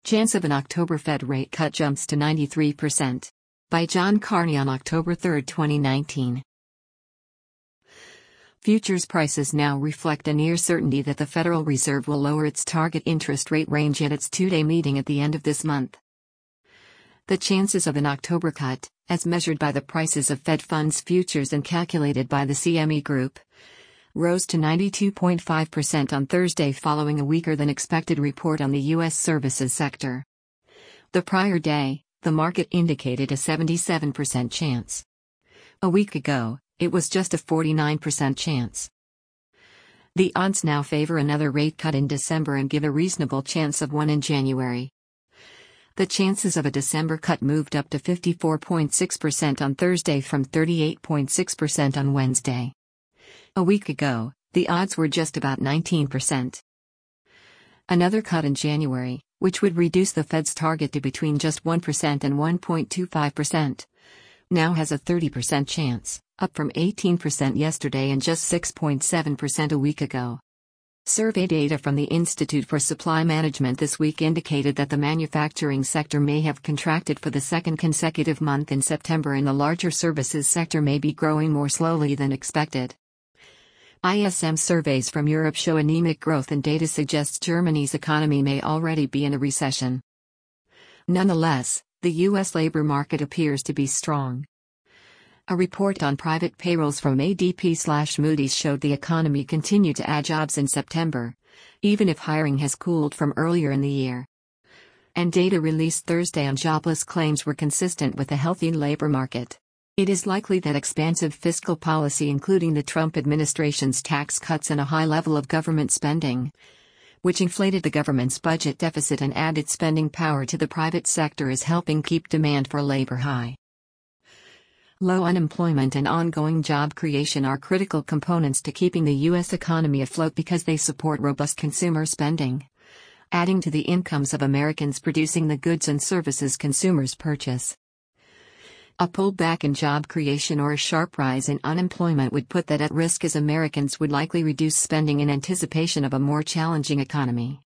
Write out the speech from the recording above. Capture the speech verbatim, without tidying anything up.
Chance of an October Fed rate cut jumps to ninety-three percent. By John Carney on October third, twenty nineteen. Futures prices now reflect a near certainty that the Federal Reserve will lower its target interest rate range at its two-day meeting at the end of this month. The chances of an October cut, as measured by the prices of Fed funds futures and calculated by the C M E Group, rose to ninety-two point five percent on Thursday following a weaker than expected report on the U S services sector. The prior day, the market indicated a seventy-seven percent chance. A week ago, it was just a forty-nine percent chance. The odds now favor another rate cut in December and give a reasonable chance of one in January. The chances of a December cut moved up to fifty-four point six percent on Thursday from thirty-eight point six percent on Wednesday. A week ago, the odds were just about nineteen percent. Another cut in January, which would reduce the Fed's target to between just one percent and one point two five percent, now has a thirty percent chance, up from eighteen percent yesterday and just six point seven percent a week ago. Survey data from the Institute for Supply Management this week indicated that the manufacturing sector may have contracted for the second consecutive month in September and the larger services sector may be growing more slowly than expected. I S M surveys from Europe show anemic growth and data suggests Germany's economy may already be in a recession. Nonetheless, the U S labor market appears to be strong. A report on private payrolls from A D P/Moody's showed the economy continued to add jobs in September, even if hiring has cooled from earlier in the year. And data released Thursday on jobless claims were consistent with a healthy labor market. It is likely that expansive fiscal policy, including the Trump administration's tax cuts and a high level of government spending, which inflated the government's budget deficit and added spending power to the private sector, is helping keep demand for labor high. Low unemployment and ongoing job creation are critical components to keeping the U S economy afloat because they support robust consumer spending, adding to the incomes of Americans producing the goods and services consumers purchase. A pullback in job creation or a sharp rise in unemployment would put that at risk, as Americans would likely reduce spending in anticipation of a more challenging economy.